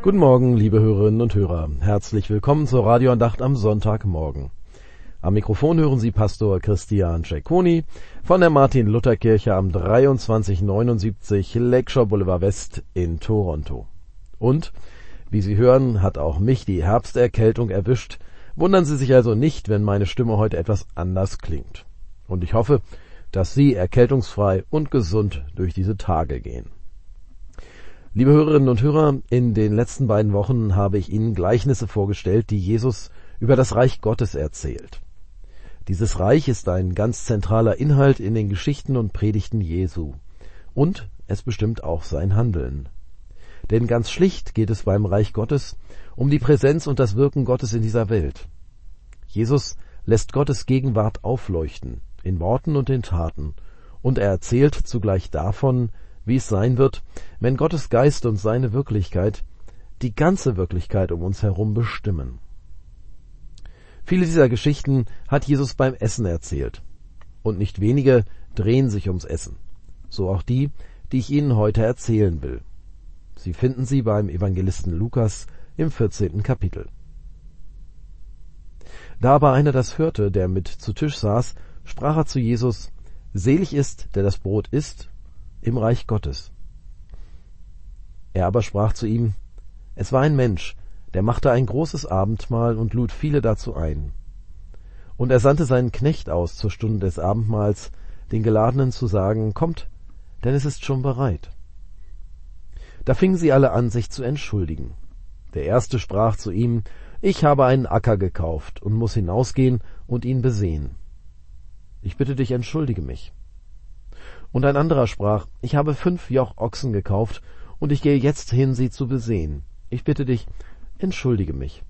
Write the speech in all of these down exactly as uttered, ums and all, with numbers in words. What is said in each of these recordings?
Guten Morgen, liebe Hörerinnen und Hörer. Herzlich willkommen zur Radioandacht am Sonntagmorgen. Am Mikrofon hören Sie Pastor Christian Cecconi von der Martin-Luther-Kirche am dreiundzwanzig neunundsiebzig Lakeshore Boulevard West in Toronto. Und, wie Sie hören, hat auch mich die Herbsterkältung erwischt. Wundern Sie sich also nicht, wenn meine Stimme heute etwas anders klingt. Und ich hoffe, dass Sie erkältungsfrei und gesund durch diese Tage gehen. Liebe Hörerinnen und Hörer, in den letzten beiden Wochen habe ich Ihnen Gleichnisse vorgestellt, die Jesus über das Reich Gottes erzählt. Dieses Reich ist ein ganz zentraler Inhalt in den Geschichten und Predigten Jesu. Und es bestimmt auch sein Handeln. Denn ganz schlicht geht es beim Reich Gottes um die Präsenz und das Wirken Gottes in dieser Welt. Jesus lässt Gottes Gegenwart aufleuchten, in Worten und in Taten, und er erzählt zugleich davon, wie es sein wird, wenn Gottes Geist und seine Wirklichkeit die ganze Wirklichkeit um uns herum bestimmen. Viele dieser Geschichten hat Jesus beim Essen erzählt. Und nicht wenige drehen sich ums Essen. So auch die, die ich Ihnen heute erzählen will. Sie finden sie beim Evangelisten Lukas im vierzehnten Kapitel. Da aber einer das hörte, der mit zu Tisch saß, sprach er zu Jesus: Selig ist, der das Brot isst im Reich Gottes. Er aber sprach zu ihm: Es war ein Mensch, der machte ein großes Abendmahl und lud viele dazu ein. Und er sandte seinen Knecht aus zur Stunde des Abendmahls, den Geladenen zu sagen: Kommt, denn es ist schon bereit. Da fingen sie alle an, sich zu entschuldigen. Der erste sprach zu ihm: Ich habe einen Acker gekauft und muss hinausgehen und ihn besehen. Ich bitte dich, entschuldige mich. Und ein anderer sprach: Ich habe fünf Joch Ochsen gekauft und ich gehe jetzt hin, sie zu besehen. Ich bitte dich, entschuldige mich.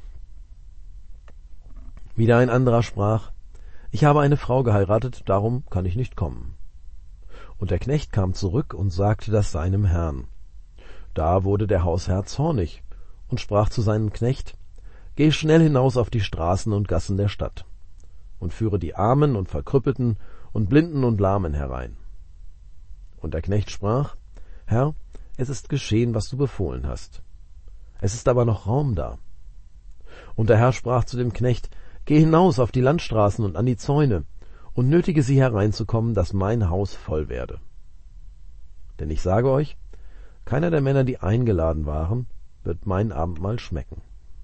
Wieder ein anderer sprach: Ich habe eine Frau geheiratet, darum kann ich nicht kommen. Und der Knecht kam zurück und sagte das seinem Herrn. Da wurde der Hausherr zornig und sprach zu seinem Knecht: Geh schnell hinaus auf die Straßen und Gassen der Stadt und führe die Armen und Verkrüppelten und Blinden und Lahmen herein. Und der Knecht sprach: Herr, es ist geschehen, was du befohlen hast. Es ist aber noch Raum da. Und der Herr sprach zu dem Knecht: Geh hinaus auf die Landstraßen und an die Zäune und nötige sie hereinzukommen, dass mein Haus voll werde. Denn ich sage euch, keiner der Männer, die eingeladen waren, wird mein Abendmahl schmecken.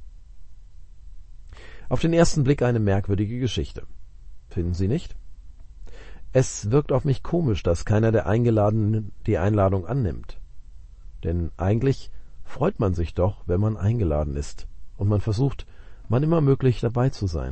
Auf den ersten Blick eine merkwürdige Geschichte. Finden Sie nicht? Es wirkt auf mich komisch, dass keiner der Eingeladenen die Einladung annimmt. Denn eigentlich freut man sich doch, wenn man eingeladen ist, und man versucht, wann immer möglich dabei zu sein.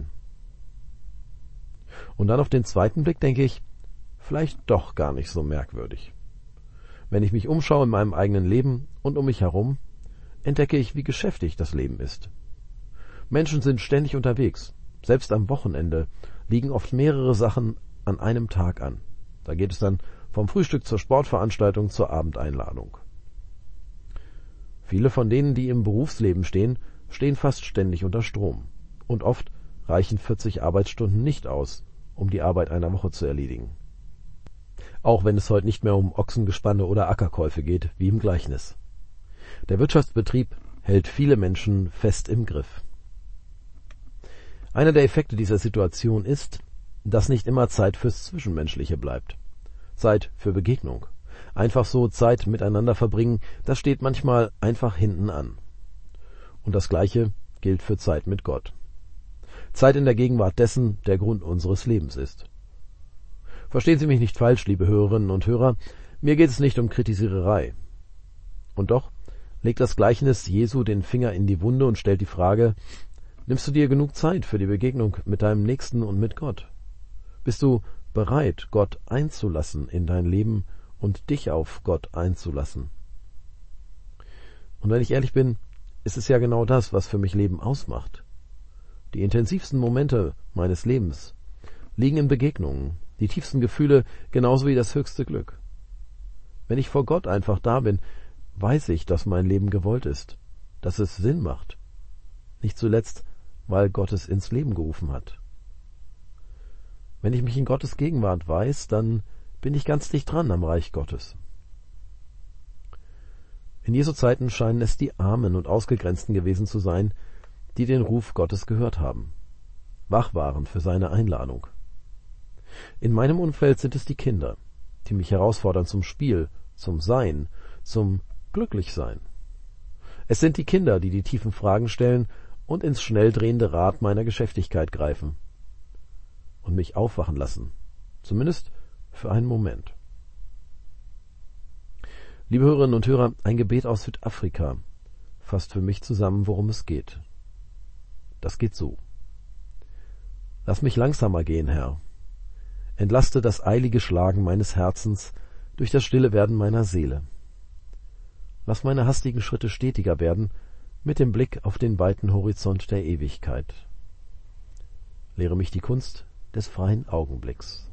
Und dann auf den zweiten Blick denke ich, vielleicht doch gar nicht so merkwürdig. Wenn ich mich umschaue in meinem eigenen Leben und um mich herum, entdecke ich, wie geschäftig das Leben ist. Menschen sind ständig unterwegs. Selbst am Wochenende liegen oft mehrere Sachen an einem Tag an. Da geht es dann vom Frühstück zur Sportveranstaltung zur Abendeinladung. Viele von denen, die im Berufsleben stehen, stehen fast ständig unter Strom. Und oft reichen vierzig Arbeitsstunden nicht aus, um die Arbeit einer Woche zu erledigen. Auch wenn es heute nicht mehr um Ochsengespanne oder Ackerkäufe geht, wie im Gleichnis. Der Wirtschaftsbetrieb hält viele Menschen fest im Griff. Einer der Effekte dieser Situation ist, dass nicht immer Zeit fürs Zwischenmenschliche bleibt. Zeit für Begegnung. Einfach so Zeit miteinander verbringen, das steht manchmal einfach hinten an. Und das Gleiche gilt für Zeit mit Gott. Zeit in der Gegenwart dessen, der Grund unseres Lebens ist. Verstehen Sie mich nicht falsch, liebe Hörerinnen und Hörer, mir geht es nicht um Kritisiererei. Und doch legt das Gleichnis Jesu den Finger in die Wunde und stellt die Frage: Nimmst du dir genug Zeit für die Begegnung mit deinem Nächsten und mit Gott? Bist du bereit, Gott einzulassen in dein Leben und dich auf Gott einzulassen? Und wenn ich ehrlich bin, ist es ja genau das, was für mich Leben ausmacht. Die intensivsten Momente meines Lebens liegen in Begegnungen, die tiefsten Gefühle genauso wie das höchste Glück. Wenn ich vor Gott einfach da bin, weiß ich, dass mein Leben gewollt ist, dass es Sinn macht. Nicht zuletzt, weil Gott es ins Leben gerufen hat. Wenn ich mich in Gottes Gegenwart weiß, dann bin ich ganz dicht dran am Reich Gottes. In Jesu Zeiten scheinen es die Armen und Ausgegrenzten gewesen zu sein, die den Ruf Gottes gehört haben, wach waren für seine Einladung. In meinem Umfeld sind es die Kinder, die mich herausfordern zum Spiel, zum Sein, zum Glücklichsein. Es sind die Kinder, die die tiefen Fragen stellen und ins schnell drehende Rad meiner Geschäftigkeit greifen und mich aufwachen lassen, zumindest für einen Moment. Liebe Hörerinnen und Hörer, ein Gebet aus Südafrika fasst für mich zusammen, worum es geht. Das geht so. Lass mich langsamer gehen, Herr. Entlaste das eilige Schlagen meines Herzens durch das stille Werden meiner Seele. Lass meine hastigen Schritte stetiger werden mit dem Blick auf den weiten Horizont der Ewigkeit. Lehre mich die Kunst des freien Augenblicks.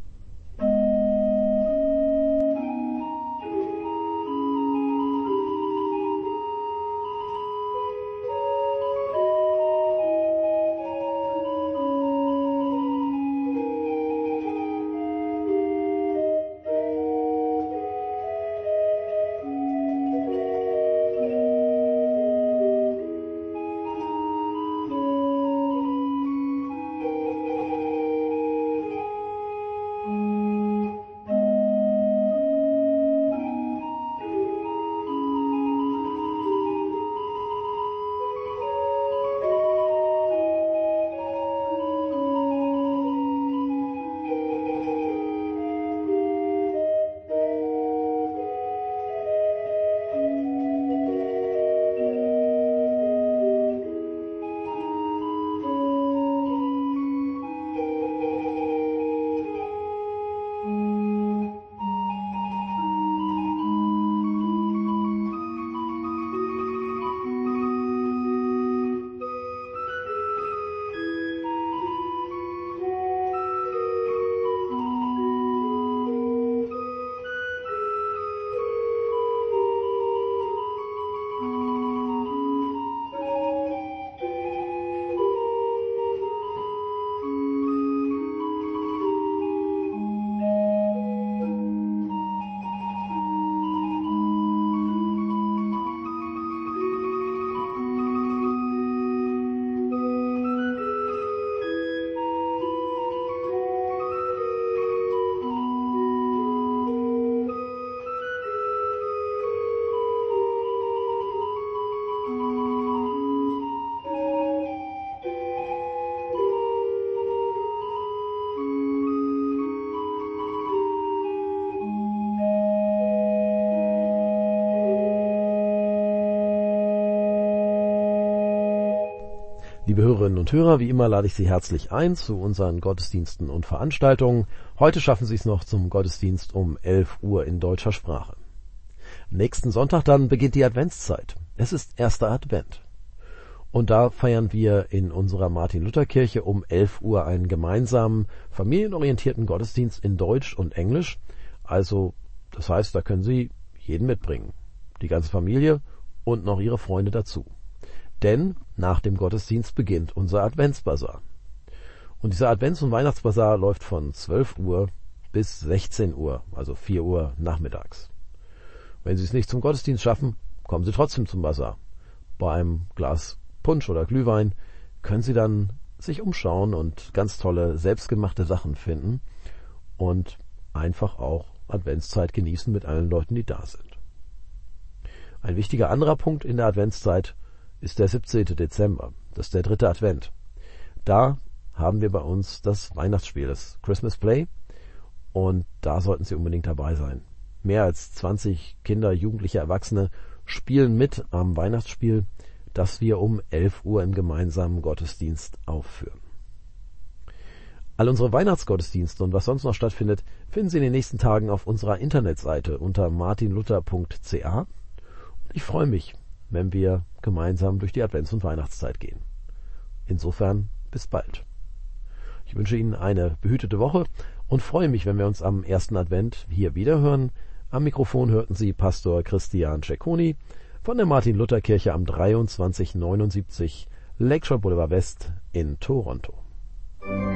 Liebe Hörerinnen und Hörer, wie immer lade ich Sie herzlich ein zu unseren Gottesdiensten und Veranstaltungen. Heute schaffen Sie es noch zum Gottesdienst um elf Uhr in deutscher Sprache. Nächsten Sonntag dann beginnt die Adventszeit. Es ist erster Advent. Und da feiern wir in unserer Martin-Luther-Kirche um elf Uhr einen gemeinsamen, familienorientierten Gottesdienst in Deutsch und Englisch. Also, das heißt, da können Sie jeden mitbringen. Die ganze Familie und noch Ihre Freunde dazu. Denn nach dem Gottesdienst beginnt unser Adventsbasar. Und dieser Advents- und Weihnachtsbasar läuft von zwölf Uhr bis sechzehn Uhr, also vier Uhr nachmittags. Wenn Sie es nicht zum Gottesdienst schaffen, kommen Sie trotzdem zum Basar. Bei einem Glas Punsch oder Glühwein können Sie dann sich umschauen und ganz tolle, selbstgemachte Sachen finden und einfach auch Adventszeit genießen mit allen Leuten, die da sind. Ein wichtiger anderer Punkt in der Adventszeit ist der siebzehnten Dezember. Das ist der dritte Advent. Da haben wir bei uns das Weihnachtsspiel, das Christmas Play, und da sollten Sie unbedingt dabei sein. Mehr als zwanzig Kinder, Jugendliche, Erwachsene spielen mit am Weihnachtsspiel, das wir um elf Uhr im gemeinsamen Gottesdienst aufführen. All unsere Weihnachtsgottesdienste und was sonst noch stattfindet, finden Sie in den nächsten Tagen auf unserer Internetseite unter martinluther punkt c a. Und ich freue mich, wenn wir gemeinsam durch die Advents- und Weihnachtszeit gehen. Insofern bis bald. Ich wünsche Ihnen eine behütete Woche und freue mich, wenn wir uns am ersten Advent hier wiederhören. Am Mikrofon hörten Sie Pastor Christian Cecconi von der Martin-Luther-Kirche am dreiundzwanzig neunundsiebzig Lakeshore Boulevard West in Toronto.